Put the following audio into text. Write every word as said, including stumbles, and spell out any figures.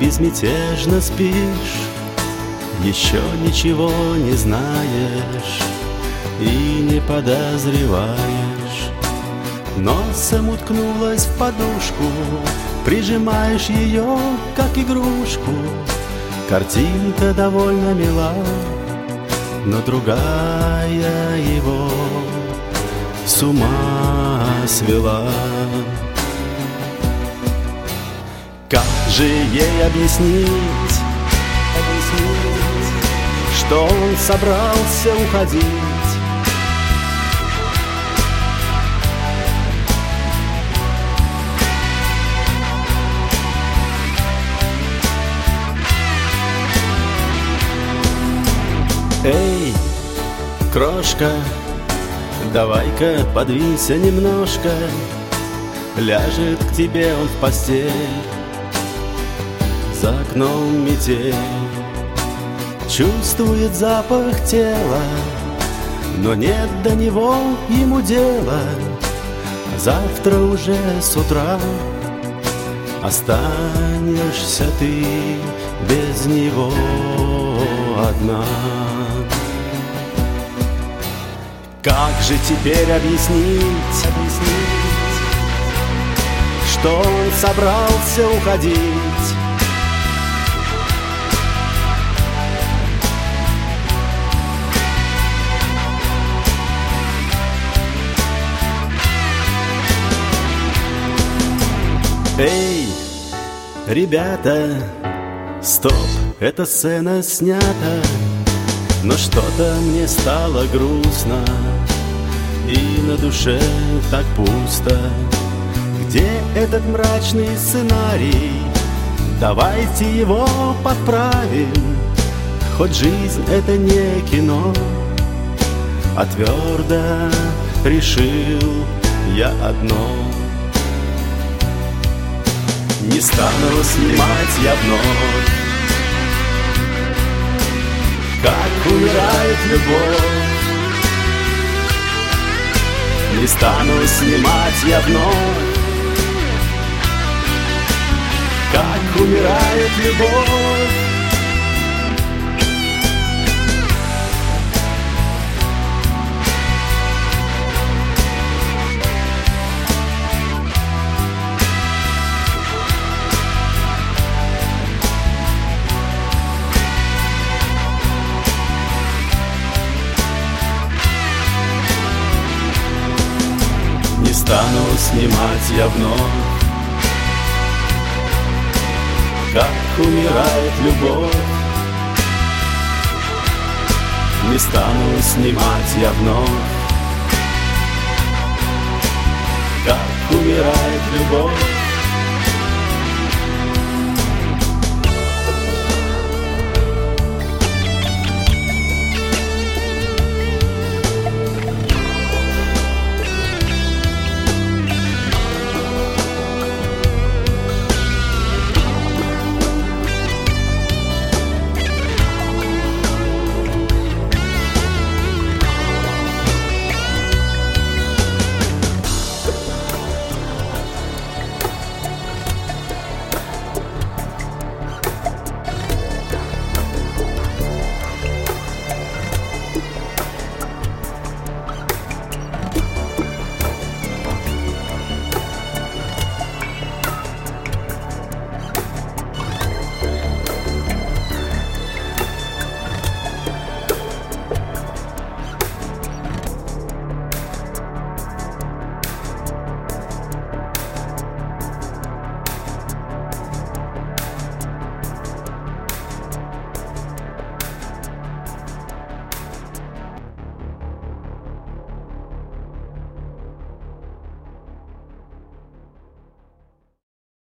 безмятежно спишь, еще ничего не знаешь и не подозреваешь. Носом уткнулась в подушку, прижимаешь ее, как игрушку. Картинка довольно мила, но другая его с ума свела. Как же ей объяснить, объяснить, что он собрался уходить? Эй, крошка, давай-ка подвинься немножко. Ляжет к тебе он в постель, за окном метель. Чувствует запах тела, но нет до него ему дела. Завтра уже с утра останешься ты без него одна. Как же теперь объяснить, объяснить, что он собрался уходить? Эй, ребята, стоп, эта сцена снята, но что-то мне стало грустно и на душе так пусто. Где этот мрачный сценарий? Давайте его подправим. Хоть жизнь это не кино, а твердо решил я одно: не стану снимать я вновь, как умирает любовь. Не стану снимать я вновь, как умирает любовь. Не стану снимать я вновь, как умирает любовь. Не стану снимать я вновь, как умирает любовь.